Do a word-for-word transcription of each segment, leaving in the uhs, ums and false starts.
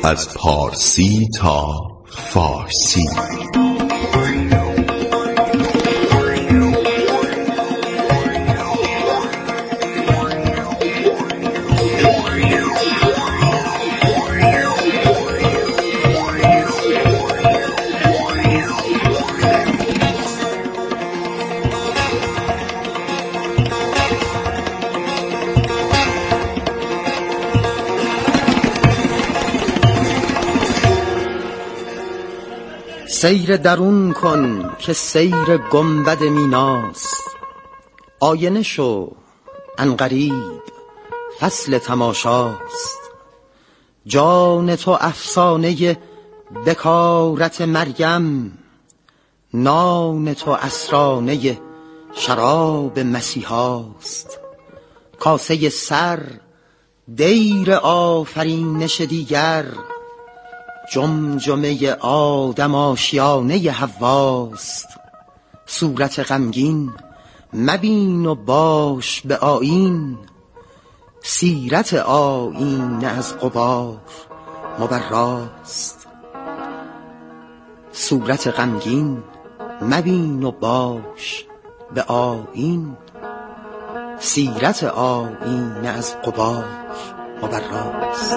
از پارسی تا فارسی. سیر درون کن که سیر گنبد میناست، آینه شو عنقریب فصل تماشاست. جان تو افسانه بکارت مریم، نان تو اسرانه شراب مسیحاست. کاسه سر دیر آفرینش دیگر، جمجمه آدم آشیانه حواست. صورت غمگین مبین و باش به آیین، سیرت آیینه از غبار مبراست. صورت غمگین مبین و باش به آیین، سیرت آیینه از غبار مبراست.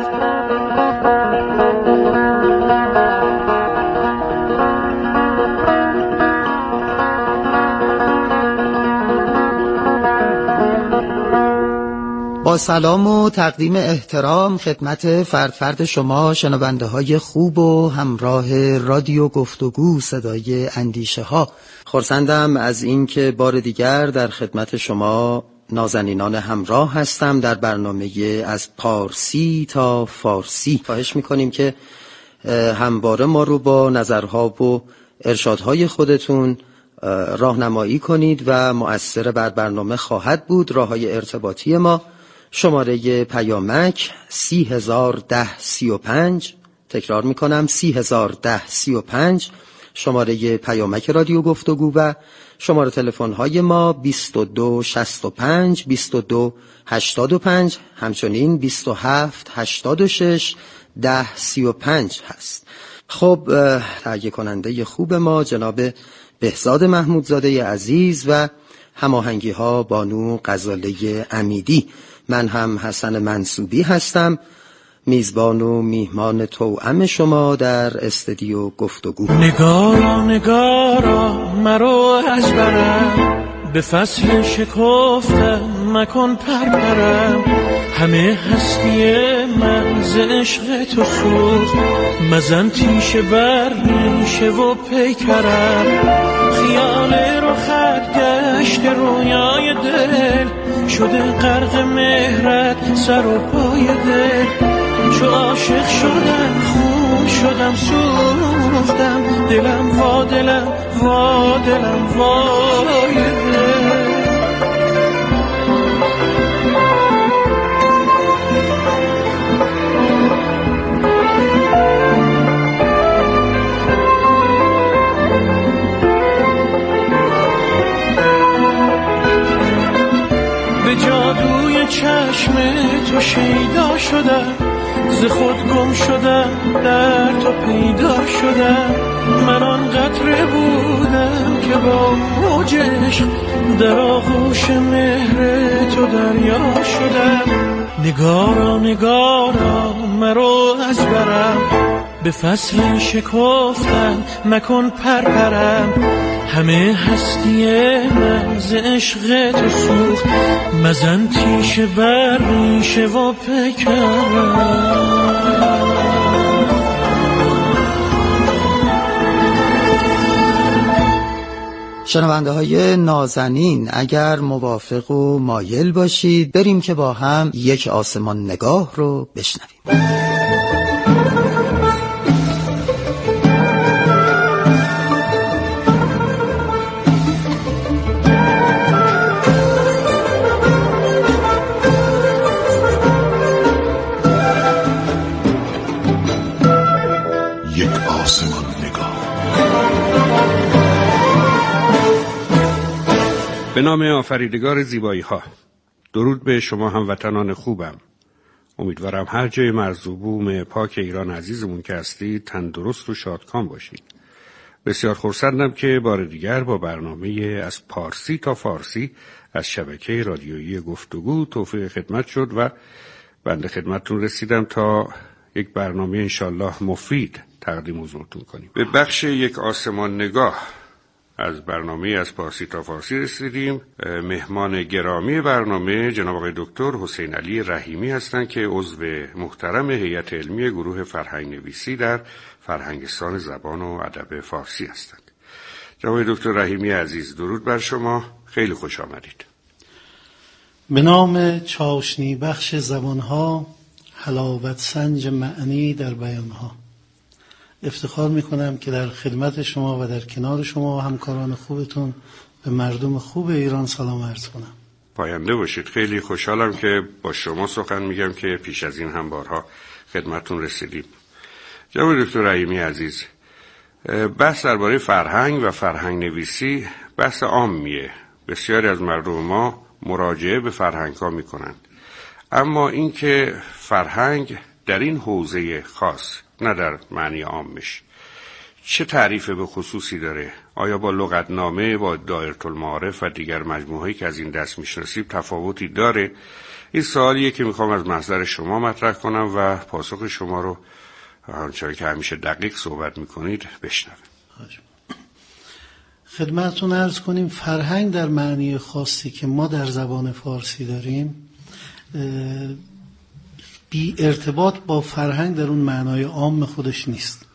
با سلام و تقدیم احترام خدمت فرد فرد شما شنونده های خوب و همراه رادیو گفتگو صدای اندیشه ها، خرسندم از این که بار دیگر در خدمت شما نازنینان همراه هستم در برنامه از پارسی تا فارسی. خواهش میکنیم که همواره ما رو با نظرها و ارشادهای خودتون راهنمایی کنید و مؤثر بر برنامه خواهد بود. راههای ارتباطی ما: شماره پیامک سی هزار ده سی و پنج، تکرار میکنم سی هزار ده سی و پنج شماره پیامک رادیو گفتگو، و شماره تلفن های ما بیست و دو شصت و پنج بیست و دو هشتاد و پنج، همچنین بیست و هفت هشتاد و شش ده سی و پنج هست. خب تهیه کننده خوب ما جناب بهزاد محمودزاده عزیز و هماهنگی ها بانو غزاله امیدی. من هم حسن منصوبی هستم، میزبان و میهمان توأم شما در استودیو گفتگو. نگارا نگارا مرو از برم، به فصل شکفتم مکن پرپرم. همه هستی من ز عشق تو سوخت، مزن تیشه بر ریشه و پیکرم. خیال رخت گشت رویای دل، شده غرق مهرت سر و پای دل. چو عاشق شدم خون شدم سوختم، دلم وا دلم وا دلم وای دل. به جادوی چشم تو شیدا شدم، ز خود گم شدم در تو پیدا شدم. من آن قطره بودم که با موج عشق در آغوش مهر تو دریا شدم. نگارا نگارا مرو از برم، به فصل شکفتن مکن پرپرم. همه هستی من ز عشق تو سوخت، مزن تیشه بر ریشه و پیکرم. شنونده های نازنین، اگر موافق و مایل باشید بریم که با هم یک آسمان نگاه رو بشنویم. به نام آفریدگار زیبایی ها، درود به شما هموطنان خوبم. امیدوارم هر جای مرز و بوم پاک ایران عزیزمون که هستید تندرست و شادکام باشید. بسیار خرسندم که بار دیگر با برنامه از پارسی تا فارسی از شبکه رادیویی گفتگو توفیق خدمت شد و بنده خدمتتون رسیدم تا یک برنامه انشالله مفید تقدیم حضورتون کنیم. به بخش یک آسمان نگاه از برنامه از پارسی تا فارسی رسیدیم. مهمان گرامی برنامه جناب آقای دکتر حسین علی رحیمی هستند که عضو محترم هیئت علمی گروه فرهنگ نویسی در فرهنگستان زبان و ادب فارسی هستند. جناب آقای دکتر رحیمی عزیز، درود بر شما، خیلی خوش آمدید. به نام چاشنی بخش زبانها، حلاوت سنج معنی در بیانها. افتخار میکنم که در خدمت شما و در کنار شما و همکاران خوبتون به مردم خوب ایران سلام عرض کنم. پاینده باشید. خیلی خوشحالم که با شما سخن میگم که پیش از این هم بارها خدمتتون رسیدیم. جناب دکتر رحیمی عزیز، بحث درباره فرهنگ و فرهنگ نویسی بحث عامیه. بسیاری از مردم ما مراجعه به فرهنگ ها میکنند، اما اینکه فرهنگ در این حوزه خاص، نه در معنی عامش، چه تعریف به خصوصی داره؟ آیا با لغتنامه، با دایره المعارف و دیگر مجموعه‌ای که از این دست میشناسیم تفاوتی داره؟ این سوالیه که میخوام از محضر شما مطرح کنم و پاسخ شما رو آنچه که همیشه دقیق صحبت میکنید بشنوم. خدمتتون عرض کنیم فرهنگ در معنی خاصی که ما در زبان فارسی داریم بی ارتباط با فرهنگ در اون معنای عام خودش نیست.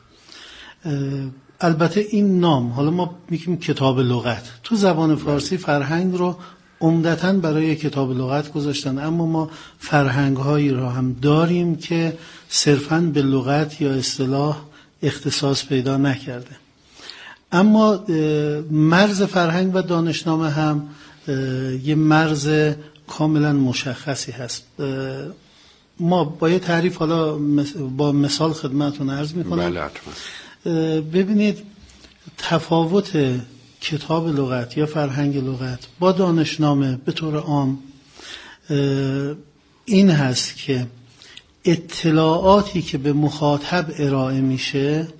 البته این نام، حالا ما میگیم کتاب لغت، تو زبان فارسی فرهنگ رو عمدتاً برای کتاب لغت گذاشتن، اما ما فرهنگ هایی را هم داریم که صرفاً به لغت یا اصطلاح اختصاص پیدا نکرده. اما مرز فرهنگ و دانشنامه هم یه مرز کاملا مشخصی هست. ما با یه تعریف حالا با مثال خدمتتون عرض میکنم. بله حتما. ببینید تفاوت کتاب لغت یا فرهنگ لغت با دانشنامه به طور عام این هست که اطلاعاتی که به مخاطب ارائه میشه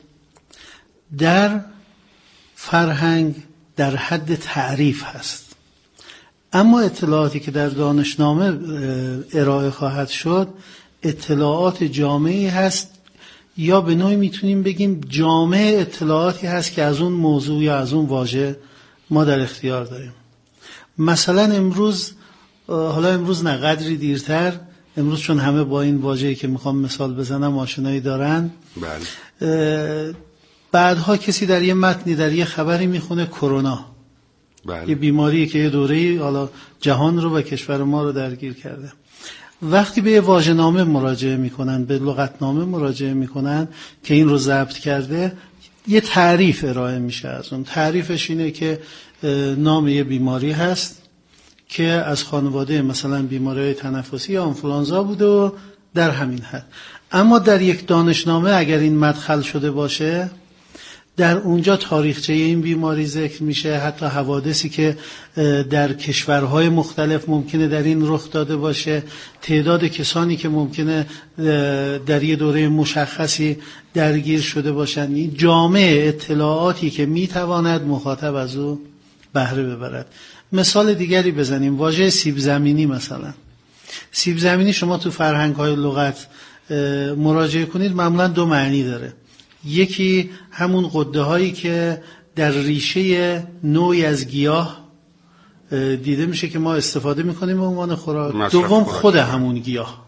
در فرهنگ در حد تعریف هست، اما اطلاعاتی که در دانشنامه ارائه خواهد شد اطلاعات جامعی هست، یا به نوعی میتونیم بگیم جامع اطلاعاتی هست که از اون موضوع یا از اون واژه ما در اختیار داریم. مثلا امروز، حالا امروز نه قدری دیرتر، امروز چون همه با این واژه‌ای که میخوام مثال بزنم آشنایی دارن، بله. بعدها کسی در یه متنی در یه خبری میخونه کرونا، بله. یه بیماریه که یه دوره‌ای حالا جهان رو و کشور ما رو درگیر کرده. وقتی به یه واژه‌نامه مراجعه میکنن، به لغتنامه مراجعه میکنن که این رو ضبط کرده، یه تعریف ارائه میشه. از اون تعریفش اینه که نام یه بیماری هست که از خانواده مثلا بیماری‌های تنفسی یا آنفولانزا بوده و در همین حد. اما در یک دانشنامه اگر این مدخل شده باشه، در اونجا تاریخچه این بیماری ذکر میشه، حتی حوادثی که در کشورهای مختلف ممکنه در این رخ داده باشه، تعداد کسانی که ممکنه در یه دوره مشخصی درگیر شده باشن، این جامع اطلاعاتی که میتواند مخاطب از او بهره ببرد. مثال دیگری بزنیم، واژه سیب زمینی مثلا. سیب زمینی شما تو فرهنگ‌های لغت مراجعه کنید معمولا دو معنی داره. یکی همون قده هایی که در ریشه نوعی از گیاه دیده میشه که ما استفاده میکنیم به عنوان خوراک. دوم خود همون گیاه.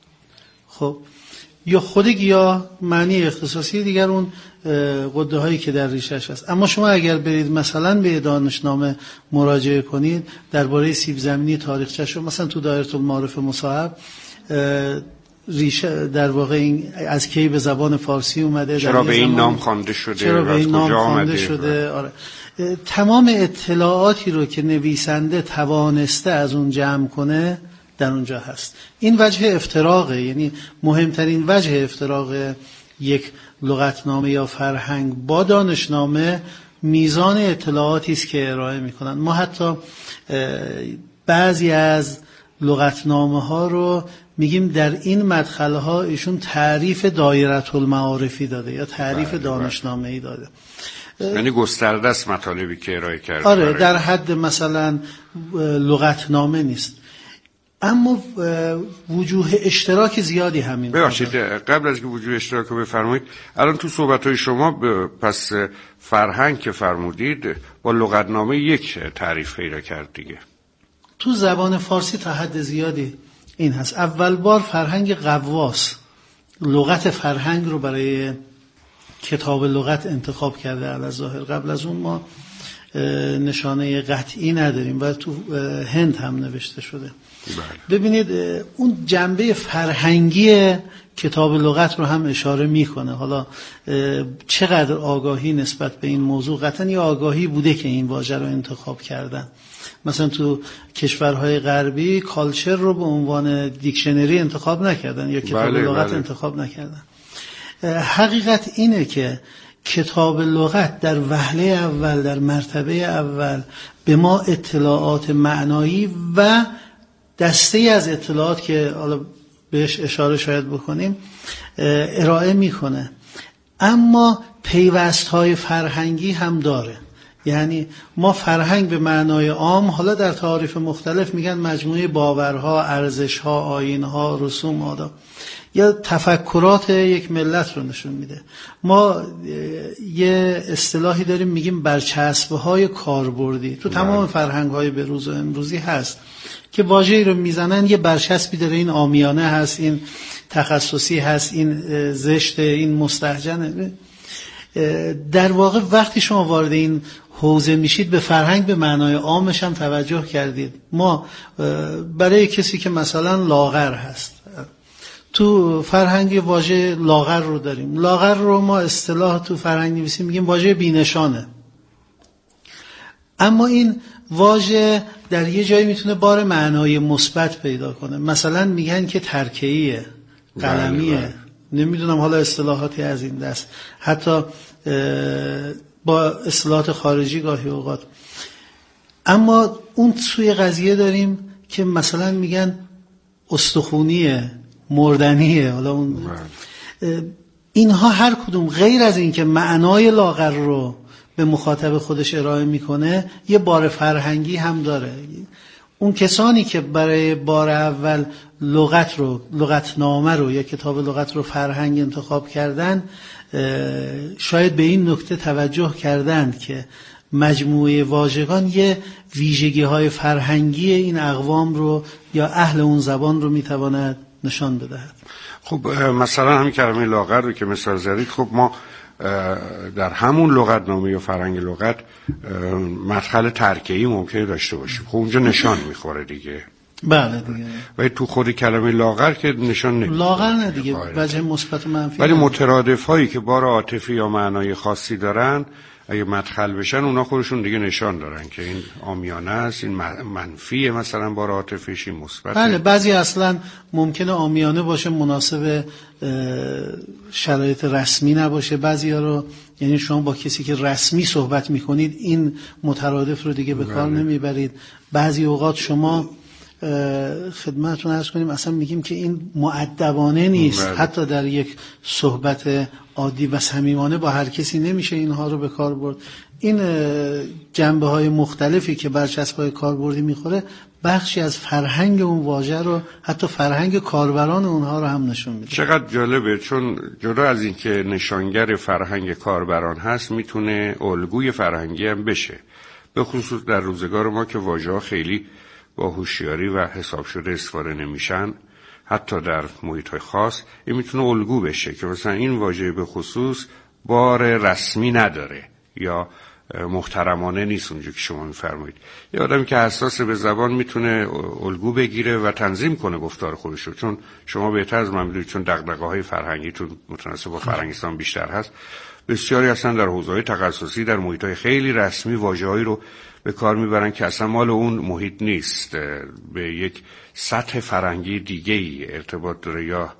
خب یا خود گیاه معنی اختصاصی، دیگر اون قده هایی که در ریشهش هست. اما شما اگر برید مثلا به دانشنامه مراجعه کنید درباره سیب زمینی تاریخچه‌شو، مثلا تو دایره المعارف مصاحب ریشه در واقع این از کی به زبان فارسی اومده، چرا به این نام خوانده شده، چرا به این نام خوانده شده. آره. تمام اطلاعاتی رو که نویسنده توانسته از اون جمع کنه در اونجا هست. این وجه افتراقه، یعنی مهمترین وجه افتراق یک لغتنامه یا فرهنگ با دانشنامه میزان اطلاعاتی است که ارائه میکنن. ما حتی بعضی از لغتنامه ها رو میگیم در این مدخله ها ایشون تعریف دایره المعارفی داده یا تعریف دانشنامه ای داده. یعنی گسترده است مطالبی که ارائه کرده. آره در حد مثلا لغتنامه نیست، اما وجوه اشتراک زیادی همین. ببخشید قبل از که وجوه اشتراک رو بفرمایید، الان تو صحبت‌های شما پس فرهنگ که فرمودید با لغتنامه یک تعریف پیدا کرد دیگه. تو زبان فارسی تا حد زیادی این هست. اول بار فرهنگ قواس لغت فرهنگ رو برای کتاب لغت انتخاب کرده علی‌الظاهر. قبل از اون ما نشانه قطعی نداریم و تو هند هم نوشته شده. بله. ببینید اون جنبه فرهنگی کتاب لغت رو هم اشاره میکنه. حالا چقدر آگاهی نسبت به این موضوع، قطعا یه آگاهی بوده که این واژه رو انتخاب کردن. مثلا تو کشورهای غربی کالچر رو به عنوان دیکشنری انتخاب نکردن یا کتاب بله، لغت بله. انتخاب نکردن. حقیقت اینه که کتاب لغت در وهله اول، در مرتبه اول به ما اطلاعات معنایی و دسته از اطلاعات که حالا بهش اشاره شاید بکنیم ارائه میکنه، اما پیوست‌های فرهنگی هم داره. یعنی ما فرهنگ به معنای عام، حالا در تعاریف مختلف میگن مجموعه باورها، ارزشها، آیین‌ها، رسوم، آداب یا تفکرات یک ملت رو نشون میده. ما یه اصطلاحی داریم میگیم برچسب‌های کاربردی، تو تمام فرهنگ‌های بروز و امروزی هست که واژه‌ای رو میزنن یه برچسبی داره، این عامیانه هست، این تخصصی هست، این زشته، این مستهجنه. در واقع وقتی شما وارد این حوزه میشید به فرهنگ به معنای عامش هم توجه کردید. ما برای کسی که مثلا لاغر هست، تو فرهنگ واژه لاغر رو داریم. لاغر رو ما اصطلاح تو فرهنگ نویسی میگیم واژه بینشانه، اما این واژه در یه جایی میتونه بار معنای مثبت پیدا کنه. مثلا میگن که ترکیه، قلمیه، نمیدونم حالا اصطلاحاتی از این دست، حتی با اصطلاحات خارجی گاهی اوقات. اما اون سوی قضیه داریم که مثلا میگن استخونیه، مردنیه. حالا اون اینها هر کدوم غیر از این که معنای لاغر رو به مخاطب خودش ارائه میکنه یه بار فرهنگی هم داره. اون کسانی که برای بار اول لغت رو، لغتنامه رو یا کتاب لغت رو فرهنگ انتخاب کردن، شاید به این نکته توجه کردند که مجموعه واژگان یه ویژگی های فرهنگی این اقوام رو یا اهل اون زبان رو میتواند نشان بدهد. خب مثلا همین کلمه لاغر رو که مثال زدید، خب ما در همون لغتنامه یا فرهنگ لغت مدخل ترکیبی ممکنه داشته باشیم. خب اونجا نشان میخوره دیگه. بله دیگه. ولی تو خود کلمه لاغر که نشان نمیده. لاغر نه دیگه، وجه مثبت و منفی. ولی مترادف هایی که بار عاطفی یا معنای خاصی دارن اگه مدخل بشن اونا خودشون دیگه نشان دارن که این عامیانه است، این منفیه، مثلا بار عاطفیش این مثبت. بله بعضی اصلا ممکنه عامیانه باشه، مناسب شرایط رسمی نباشه. بعضیا رو یعنی شما با کسی که رسمی صحبت میکنید این مترادف رو دیگه به کار نمیبرید. بعضی اوقات شما خدمتتون عرض کنیم اصلا میگیم که این مؤدبانه نیست. بله. حتی در یک صحبت عادی و صمیمانه با هر کسی نمیشه اینها رو به کار برد. این جنبه های مختلفی که برچسب‌های کاربردی میخوره بخشی از فرهنگ اون واژه رو، حتی فرهنگ کاربران اونها رو هم نشون میده. چقدر جالبه، چون جدا از این که نشانگر فرهنگ کاربران هست میتونه الگوی فرهنگی هم بشه، به خصوص در روزگار ما که واژه‌ها خیلی با هوشیاری و حساب شده استفاده نمیشن، حتی در محیط‌های خاص. این میتونه الگو بشه که مثلا این واژه به خصوص بار رسمی نداره یا محترمانه نیست اونجوری که شما میفرمایید. یه آدمی که حساس به زبان میتونه الگو بگیره و تنظیم کنه گفتار خودش رو، چون شما بهتر از من میدونید، چون دغدغه‌های فرهنگیتون متناسب با فرهنگستان بیشتر هست. بسیاری اصلا در حوزه‌های تخصصی در محیط‌های خیلی رسمی واژه‌هایی رو به کار میبرن که اصلا مال اون محیط نیست، به یک سطح فرهنگی دیگه‌ای ارتباط داره یا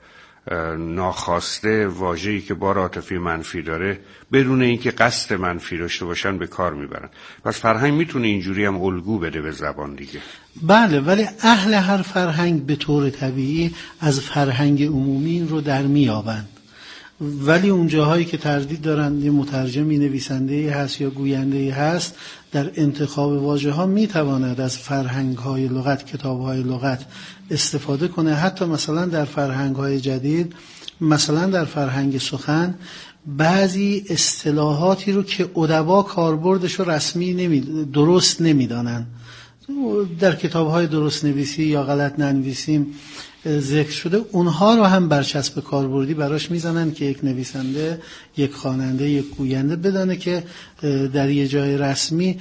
ناخواسته واژه‌ای که بار عاطفی منفی داره بدون اینکه قصد منفی داشته باشن به کار میبرن. پس فرهنگ میتونه اینجوری هم الگو بده به زبان دیگه. بله، ولی اهل هر فرهنگ به طور طبیعی از فرهنگ عمومی این رو در میابند. ولی اون جاهایی که تردید دارن یه مترجمی، نویسنده‌ای هست یا گوینده‌ای هست، در انتخاب واژه‌ها میتواند از فرهنگ‌های لغت، کتاب‌های لغت استفاده کنه. حتی مثلا در فرهنگ‌های جدید، مثلا در فرهنگ سخن، بعضی اصطلاحاتی رو که ادبا کاربردش رو رسمی نمی درست نمیدانن، در کتاب‌های درست نویسی یا غلط ننویسیم ذکر شده، اونها رو هم برچسب کاربردی براش میزنن که یک نویسنده، یک خواننده، یک گوینده بدانه که در یه جای رسمی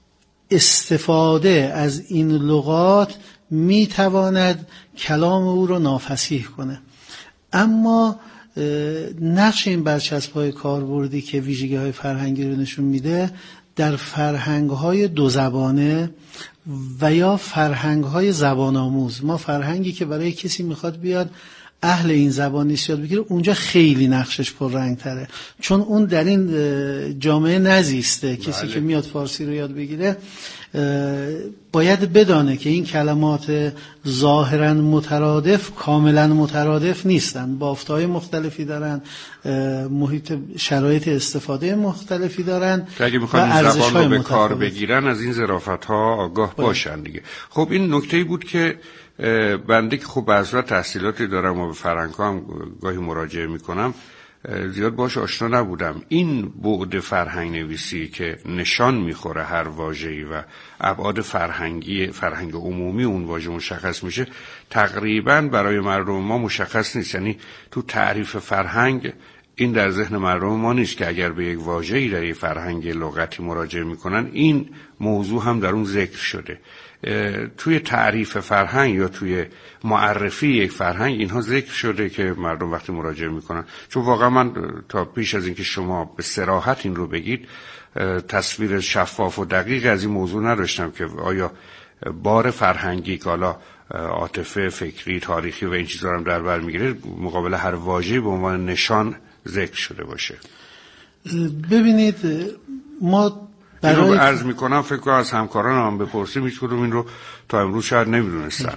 استفاده از این لغات میتواند کلام او رو نافصیح کنه. اما نقش این برچسب‌های کاربردی که ویژگی‌های فرهنگی رو نشون میده، در فرهنگ‌های دو زبانه و یا فرهنگ‌های زبان آموز، ما فرهنگی که برای کسی میخواد بیاد اهل این زبان نیست یاد بگیره، اونجا خیلی نقشش پررنگ تره، چون اون در این جامعه نزیسته. کسی بله. که میاد فارسی رو یاد بگیره باید بدانه که این کلمات ظاهراً مترادف کاملاً مترادف نیستن، بافت‌های مختلفی دارن، محیط شرایط استفاده مختلفی دارن که اگه میخوان این زبان رو به کار بگیرن از این ظرافت‌ها آگاه باید. باشن دیگه. خب این نکته‌ای بود که بنده که خب به صورت تحصیلاتی دارم و به فرهنگ‌ها هم گاهی مراجعه میکنم زیاد باش آشنا نبودم. این بعد فرهنگ نویسی که نشان میخوره هر واژه‌ای و ابعاد فرهنگی فرهنگ عمومی اون واژه مشخص میشه، تقریباً برای مردم ما مشخص نیست. یعنی تو تعریف فرهنگ این در ذهن مردم ما نیست که اگر به یک واژه‌ای در یک فرهنگ لغتی مراجعه میکنن این موضوع هم در اون ذکر شده. توی تعریف فرهنگ یا توی معرفی یک فرهنگ اینها ذکر شده که مردم وقتی مراجعه میکنن، چون واقعا من تا پیش از اینکه شما به صراحت این رو بگید تصویر شفاف و دقیق از این موضوع نداشتم که آیا بار فرهنگی که حالا عاطفه فکری تاریخی و این چیزا رو هم در بر میگیره مقابل هر واژه‌ای به عنوان نشان ذکر شده باشه. ببینید ما این رو عرض میکنم، فکر کنم از همکاران هم بپرسیم هیچ کدوم این رو تا امروز شاید نمیدونستن.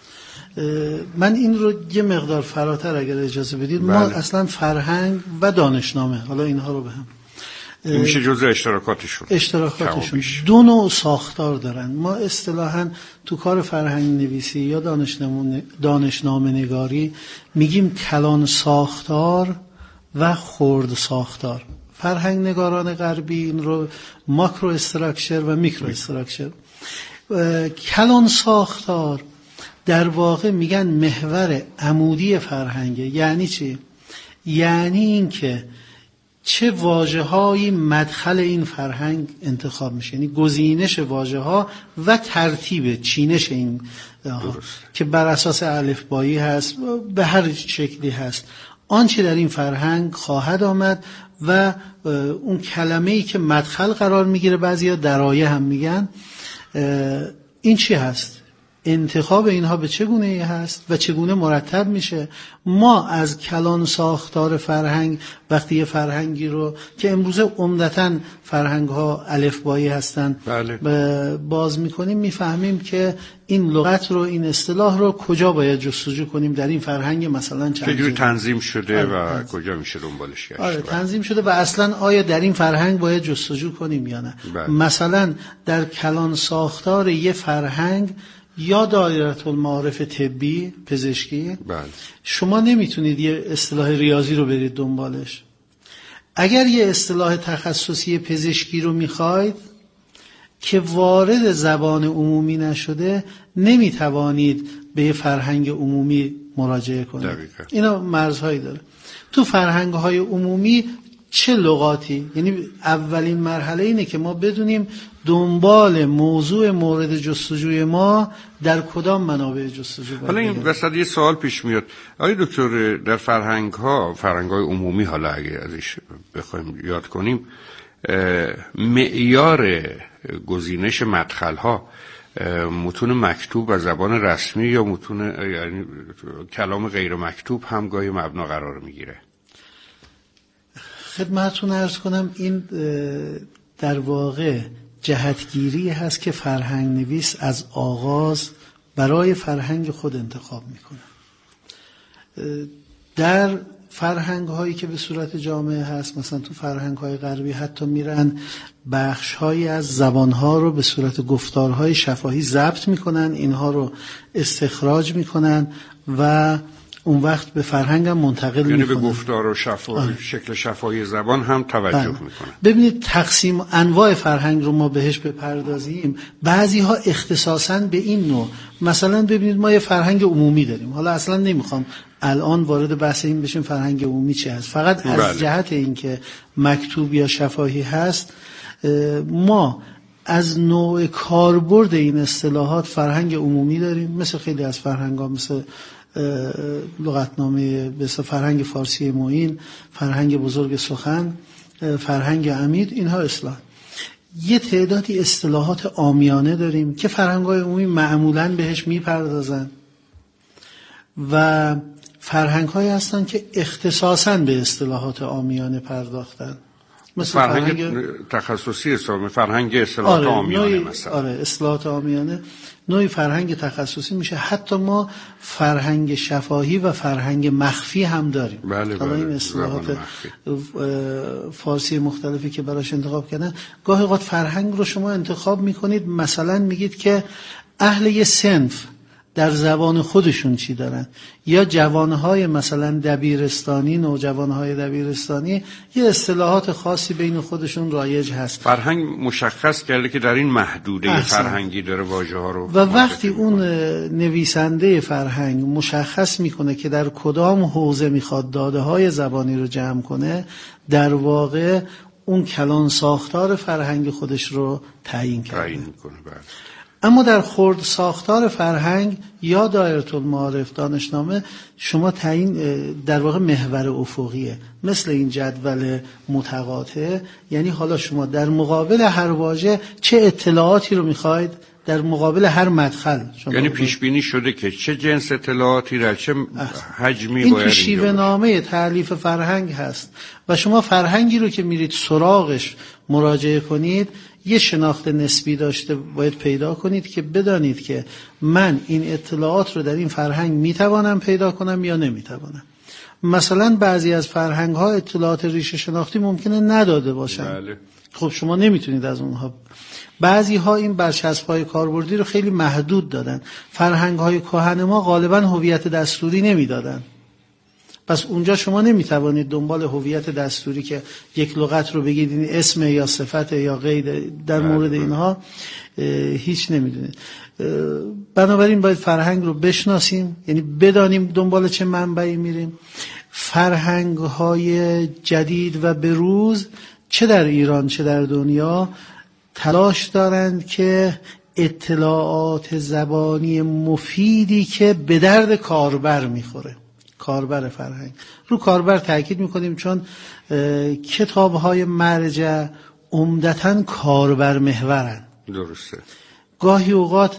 من این رو یه مقدار فراتر اگر اجازه بدید، بله. ما اصلا فرهنگ و دانشنامه، حالا اینها رو به هم این میشه جزء اشتراکاتشون اشتراکاتشون دو نوع ساختار دارن. ما اصطلاحاً تو کار فرهنگ نویسی یا دانشنامه دانشنامه نگاری میگیم کلان ساختار و خرد ساختار. فرهنگ نگاران غربی این رو ماکرو استراکچر و میکرو استراکچر. کلان ساختار در واقع میگن محور عمودی فرهنگه. یعنی چی؟ یعنی این که چه واژه‌هایی مدخل این فرهنگ انتخاب میشه، یعنی گزینش واژه‌ها و ترتیب چینش این که بر اساس الفبایی هست، به هر شکلی هست، آنچه در این فرهنگ خواهد آمد و اون کلمه‌ای که مدخل قرار میگیره، بعضیا درایه هم میگن، این چی هست؟ انتخاب اینها به چگونه هست و چگونه مرتب میشه. ما از کلان ساختار فرهنگ وقتی یه فرهنگی رو که امروزه عمدتاً فرهنگ ها الفبایی هستن بله. باز میکنیم، میفهمیم که این لغت رو، این اصطلاح رو کجا باید جستجو کنیم در این فرهنگ، مثلا چند چجوری تنظیم شده و تنظیم. کجا میشه دنبالش گشت. آره تنظیم شده و اصلا آیا در این فرهنگ باید جستجو کنیم یا نه. بله. مثلا در کلان ساختار یه فرهنگ یا دایره المعارف طبی پزشکی، بله. شما نمیتونید یه اصطلاح ریاضی رو برید دنبالش. اگر یه اصطلاح تخصصی پزشکی رو میخواید که وارد زبان عمومی نشده، نمیتوانید به یه فرهنگ عمومی مراجعه کنید. دقیقا. اینا مرزهایی داره. تو فرهنگ‌های عمومی چه لغاتی، یعنی اولین مرحله اینه که ما بدونیم دنبال موضوع مورد جستجوی ما در کدام منابع جستجو باید. حالا این وسط یه سوال پیش میاد، آقای دکتر، در فرهنگ ها فرهنگ های عمومی، حالا اگه ازش بخوایم یاد کنیم، معیار گزینش مدخل ها متون مکتوب و زبان رسمی یا متون یعنی کلام غیر مکتوب هم گاهی مبنا قرار میگیره؟ خدمتتون عرض کنم این در واقع جهتگیری هست که فرهنگ نویس از آغاز برای فرهنگ خود انتخاب میکنه. در فرهنگ هایی که به صورت جامعه هست، مثلا تو فرهنگ های غربی حتی میرن بخش هایی از زبان ها رو به صورت گفتارهای شفاهی ضبط میکنن، اینها رو استخراج میکنن و اون وقت به فرهنگ هم منتقل یعنی میکنن. به گفتار و شفا... شکل شفاهی زبان هم توجه میکنن. ببینید تقسیم انواع فرهنگ رو ما بهش بپردازیم، بعضی ها اختصاصاً به این نوع، مثلا ببینید ما یه فرهنگ عمومی داریم، حالا اصلا نمیخوام الان وارد بحث این بشیم فرهنگ عمومی چی هست، فقط از بله. جهت این که مکتوب یا شفاهی هست ما از نوع کاربرد این اصطلاحات فرهنگ عمومی داریم، مثل خیلی از فرهنگ‌ها، مثل لغتنامه، مثل فرهنگ فارسی معین، فرهنگ بزرگ سخن، فرهنگ عمید، اینها اصطلاح. یه تعدادی اصطلاحات عامیانه داریم که فرهنگ‌های عمومی معمولاً بهش میپردازن و فرهنگ‌هایی هستن که اختصاصاً به اصطلاحات عامیانه پرداختن، مثل فرهنگ, فرهنگ تخصصی اسلامی، فرهنگ اصطلاحات آره، عامیانه نوعی... مثلا. آره اصطلاحات عامیانه نوعی فرهنگ تخصصی میشه. حتی ما فرهنگ شفاهی و فرهنگ مخفی هم داریم. بله حالا بله. این اصطلاحات فارسی مختلفی که براش انتخاب کردن، گاهی اوقات فرهنگ رو شما انتخاب میکنید، مثلا میگید که اهل یه صنف در زبان خودشون چی دارن، یا جوانهای مثلا دبیرستانی، نوجوانهای دبیرستانی یه اصطلاحات خاصی بین خودشون رایج هست. فرهنگ مشخص کرده که در این محدوده احسن. فرهنگی داره واژه ها رو، و وقتی اون نویسنده فرهنگ مشخص میکنه که در کدام حوزه میخواد داده های زبانی رو جمع کنه، در واقع اون کلان ساختار فرهنگ خودش رو تعیین کرده. تعیین میکنه. بله. اما در خرد ساختار فرهنگ یا دایره المعارف دانشنامه شما تعیین در واقع محور افقیه، مثل این جدول متقاطع، یعنی حالا شما در مقابل هر واژه چه اطلاعاتی رو میخواید، در مقابل هر مدخل شما یعنی پیش بینی شده که چه جنس اطلاعاتی در چه حجمی این باید تو شیوه نامه تألیف فرهنگ هست و شما فرهنگی رو که میرید سراغش مراجعه کنید یه شناخت نسبی داشته باید پیدا کنید که بدانید که من این اطلاعات رو در این فرهنگ میتوانم پیدا کنم یا نمیتوانم. مثلا بعضی از فرهنگ ها اطلاعات ریشه شناختی ممکنه نداده باشن. بله. خب شما نمیتونید از اونها. بعضی ها این برچسب های کاربردی رو خیلی محدود دادن. فرهنگ های کهن ما غالبا هویت دستوری نمیدادن، پس اونجا شما نمیتوانید دنبال هویت دستوری که یک لغت رو بگید این اسم یا صفت یا قید، در مورد اینها هیچ نمیدونید. بنابراین باید فرهنگ رو بشناسیم، یعنی بدانیم دنبال چه منبعی میریم. فرهنگ های جدید و بروز چه در ایران چه در دنیا تلاش دارند که اطلاعات زبانی مفیدی که به درد کاربر میخوره، کاربر فرهنگ، رو کاربر تاکید میکنیم چون کتاب‌های مرجع عمدتاً کاربر محورن. درسته. گاهی اوقات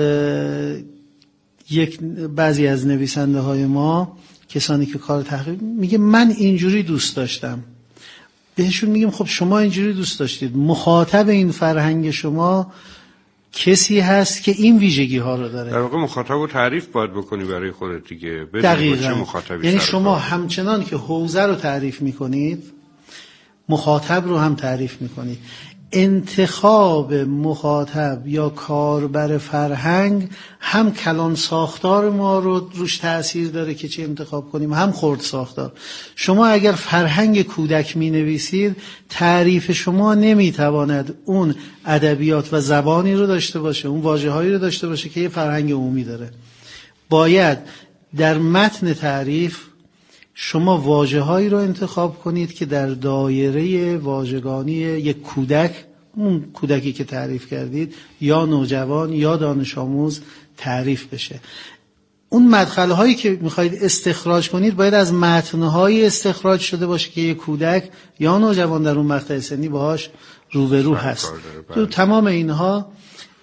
یک بعضی از نویسنده های ما، کسانی که کار تحقیق، میگه من اینجوری دوست داشتم، بهشون میگیم خب شما اینجوری دوست داشتید، مخاطب این فرهنگ شما کسی هست که این ویژگی ها رو داره. در واقع مخاطب رو تعریف باید بکنی برای خودت دیگه. دقیقاً. یعنی شما همچنان که حوزه رو تعریف میکنید مخاطب رو هم تعریف میکنید. انتخاب مخاطب یا کاربر فرهنگ هم کلان ساختار ما رو روش تأثیر داره که چه انتخاب کنیم، هم خرد ساختار. شما اگر فرهنگ کودک می نویسید تعریف شما نمی تواند اون ادبیات و زبانی رو داشته باشه، اون واژه‌هایی رو داشته باشه که یه فرهنگ عمومی داره. باید در متن تعریف شما واژه‌هایی رو انتخاب کنید که در دایره واژگانی یک کودک، اون کودکی که تعریف کردید، یا نوجوان یا دانش آموز تعریف بشه. اون مدخل‌هایی که می‌خواید استخراج کنید باید از متن‌هایی استخراج شده باشه که یک کودک یا نوجوان در اون مقطع سنی باهاش روبرو هست. تو تمام اینها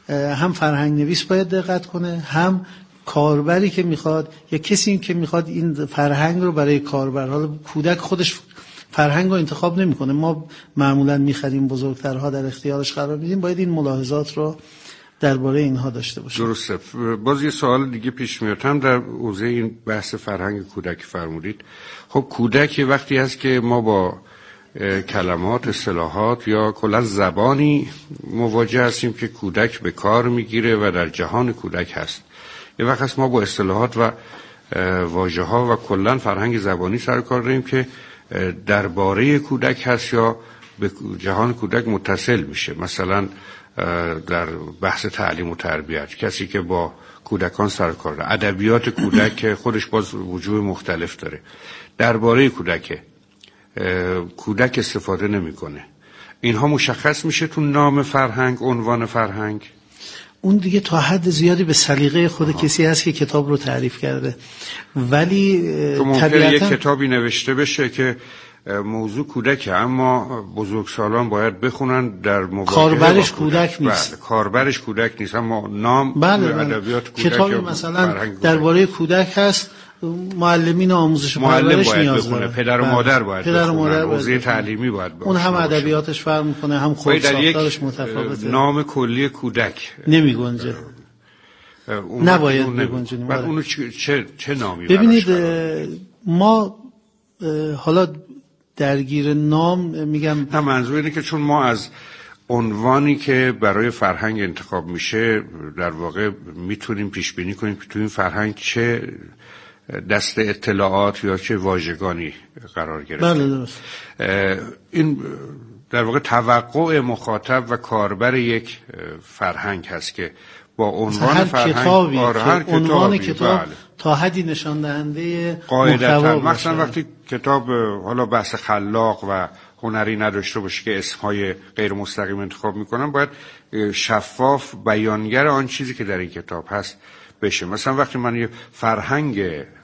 هم فرهنگ نویس باید دقت کنه، هم کاربری که میخواد یا کسی که میخواد این فرهنگ رو برای کاربر، حالا کودک خودش فرهنگ رو انتخاب نمیکنه، ما معمولا میخریم بزرگترها در اختیارش قرار میدیم، باید این ملاحظات رو درباره اینها داشته باشیم. درسته. باز یه سوال دیگه پیش میاد هم در حوزه این بحث فرهنگ کودک فرمودید. خب کودک وقتی هست که ما با کلمات، اصطلاحات یا کلا زبانی مواجه هستیم که کودک به کار میگیره و در جهان کودک هست. یه وقت هست ما با اصطلاحات و واژه ها و کلا فرهنگ زبانی سر کار داریم که درباره کودک هست یا به جهان کودک متصل میشه. مثلا در بحث تعلیم و تربیت کسی که با کودکان سر کار داره، ادبیات کودک خودش باز وجوه مختلف داره، درباره کودک کودک استفاده نمیکنه. اینها مشخص میشه تو نام فرهنگ، عنوان فرهنگ. اون دیگه تا حد زیادی به سلیقه خود آها. کسی هست که کتاب رو تعریف کرده، ولی ممکنه یک کتابی نوشته بشه که موضوع کودکه اما بزرگسالان باید بخونن در مواجهه کاربرش کودک نیست. بله، کاربرش کودک نیست اما نام بله ادبیات کودک. کتابی مثلا درباره کودک هست، معلمین آموزش و پرورش نیاز داره، پدر و مادر باید پدر و مادر حوزه تعلیمی باید اون هم ادبیاتش فرق میکنه، هم خود ساختارش متفاوته. نام کلی کودک نمی گنجه، نباید بگنجونیم. بعد اونو چه چه نامی ببینید ما حالا درگیر نام میگم، نه منظور اینه که چون ما از عنوانی که برای فرهنگ انتخاب میشه در واقع میتونیم پیش بینی کنیم که تو این فرهنگ چه دست اطلاعات یا چه واژگانی قرار گرفته. بله درست. این در واقع توقع مخاطب و کاربر یک فرهنگ هست که با عنوان هر فرهنگ کتابی هر که عنوان کتاب بله. تا حدی نشان دهنده قاعدتا مثلا وقتی کتاب حالا بحث خلاق و هنری نداشته باشه که اسمهای غیر مستقیم انتخاب میکنن، باید شفاف بیانگر آن چیزی که در این کتاب هست بشه. مثلا وقتی من یه فرهنگ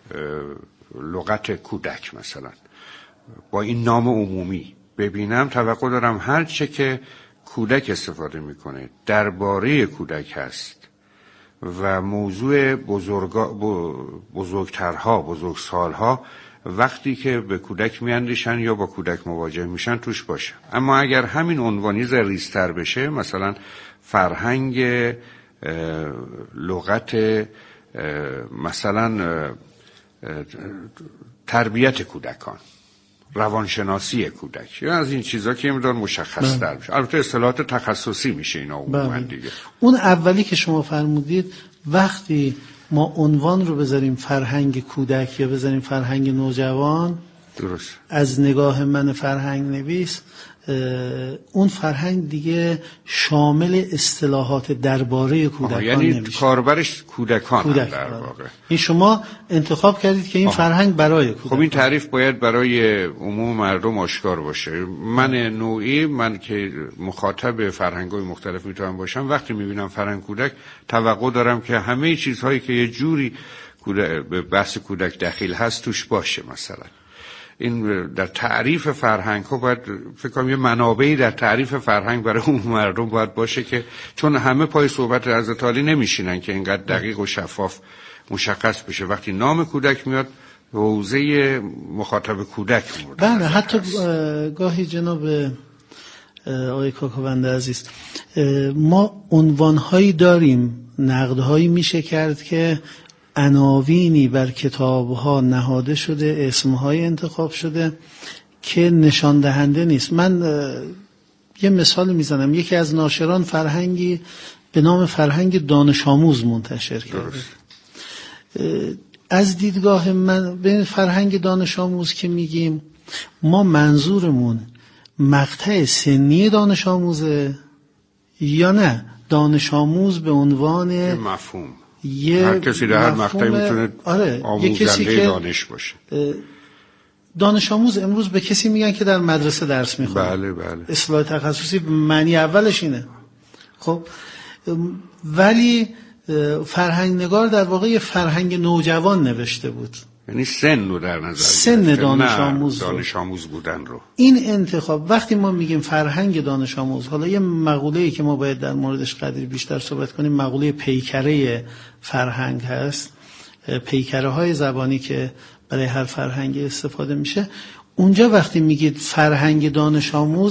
لغت کودک مثلا با این نام عمومی ببینم، توقع دارم هر چه که کودک استفاده میکنه درباره کودک هست و موضوع بزرگا بزرگترها بزرگسالها وقتی که به کودک میاندیشن یا با کودک مواجه میشن توش باشه. اما اگر همین عنوانی ریزتر بشه، مثلا فرهنگ لغت مثلا تربیت کودکان، روانشناسی کودک یا از این چیزا که مقدار مشخص تر میشه، البته اصطلاحات تخصصی میشه اینا عموما دیگه. اون اولی که شما فرمودید وقتی ما عنوان رو بذاریم فرهنگ کودک یا بذاریم فرهنگ نوجوان، درست، از نگاه من فرهنگ نویس اون فرهنگ دیگه شامل اصطلاحات درباره کودکان یعنی نمیشه. کاربرش کودکان کودک در واقع. این شما انتخاب کردید که این آه. فرهنگ برای کودکان. خب این تعریف باید برای عموم مردم آشکار باشه. من نوعی، من که مخاطب فرهنگ‌های مختلف میتونم باشم، وقتی میبینم فرهنگ کودک توقع دارم که همه چیزهایی که یه جوری به بحث کودک دخیل هست توش باشه. مثلا این در تعریف فرهنگ ها باید فکر کنم یه منابعی در تعریف فرهنگ برای اون مردم باید باشه که چون همه پای صحبت حضرت عالی نمیشینن که اینقدر دقیق و شفاف مشخص بشه. وقتی نام کودک میاد حوزه مخاطب کودک مورد بله. حتی گاهی جناب آقای کاکاوند عزیز ما عنوانهایی داریم، نقدهایی میشه کرد که عناوینی بر کتاب‌ها نهاده شده، اسم‌های انتخاب شده که نشان دهنده نیست. من یه مثال میزنم. یکی از ناشران فرهنگی به نام فرهنگ دانش آموز منتشر کرده. از دیدگاه من به فرهنگ دانش آموز که میگیم ما منظورمون مقطع سنی دانش آموزه یا نه دانش آموز به عنوان مفهوم؟ هر کسی در هر مقطعی میتونه آره، آموزنده دانش باشه. دانش آموز امروز به کسی میگن که در مدرسه درس میخونه. بله بله. اصطلاح تخصصی معنی اولش اینه. خب ولی فرهنگ نگار در واقع یه فرهنگ نوجوان نوشته بود. یعنی سن رو در نظر سن گرفته، دانش نه آموز رو. دانش آموز بودن رو. این انتخاب وقتی ما میگیم فرهنگ دانش آموز، حالا یه مقوله‌ای که ما باید در موردش قدری بیشتر صحبت کنیم، مقوله پیکره فرهنگ هست. پیکره های زبانی که برای هر فرهنگی استفاده میشه. اونجا وقتی میگید فرهنگ دانش آموز